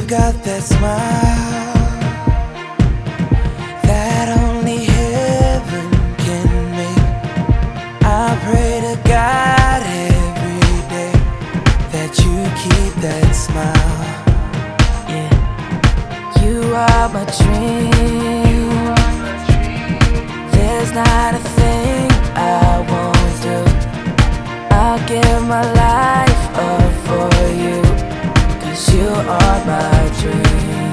got that smile that only heaven can make. I pray to God every day that you keep that smile. Yeah, you are my dream. There's not a thing I won't do. I'll give my life up for you, 'cause you are my dream.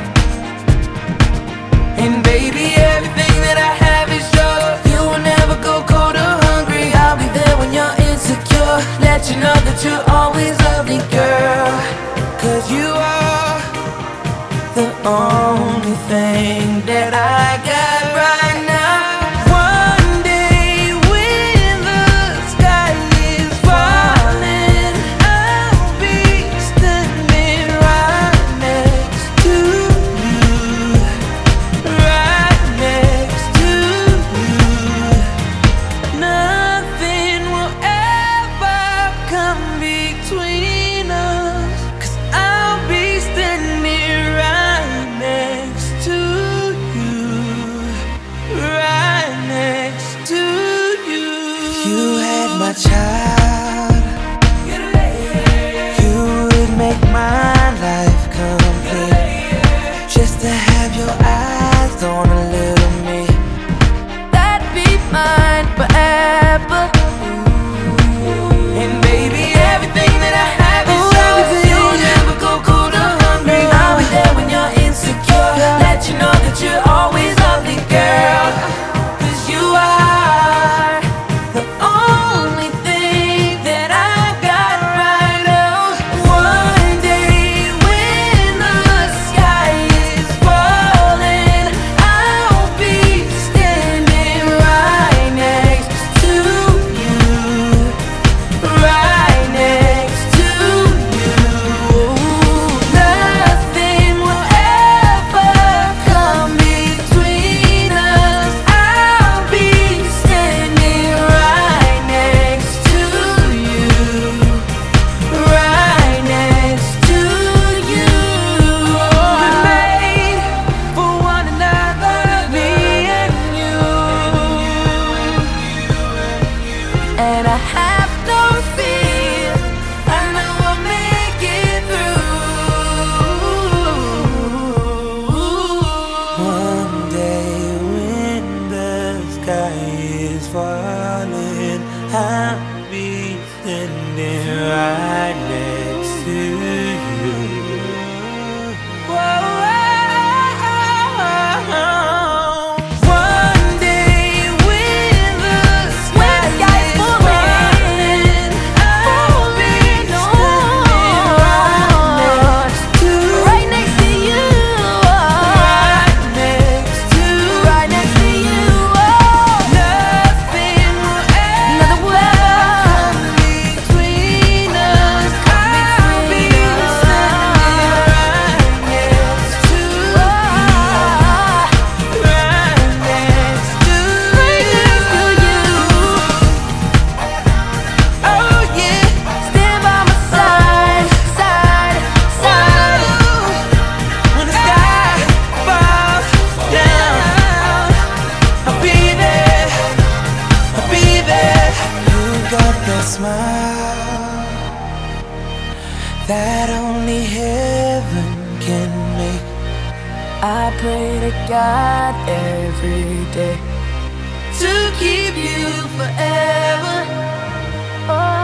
And baby, everything that I have is yours. You will never go cold or hungry. I'll be there when you're insecure. Let you know that you're always lovely, girl. 'Cause you are the only thing that I got right now. One day when the sky is falling, I'll be standing right next to you, right next to you. Nothing will ever come between us, 'cause I'll be standing right next to you, right next to you. You had my child, you would make my life complete. Just to have your eyes on a little me, That'd be mine forever. and baby, everything that I have is yours. You'll never go cold or hungry. I'll be there when you're insecure. Let you know that you're always lovely, girl. 'Cause you are the only thing that I got right now. One day when the sky is falling, I'll be standing right next to you, right next to you. Nothing will ever come between us. I'll be standing right next to you, right next to you. We're made for one another, me and you. And I have no fear, I know I'll make it through. One day when the sky is falling, I'll be standing right next to you. Whoa. One day when the sky is falling, I'll be standing right next to you. Right next to you, Right next to right next to you. Nothing will Nothing will ever ever come between us. I'll be standing right next to you, right next to you. Oh yeah, Stand by my side, side, side. when the sky falls down, I'll be there, I'll be there. You got that smile that only heaven can make. I pray to God every day To keep you forever. Oh.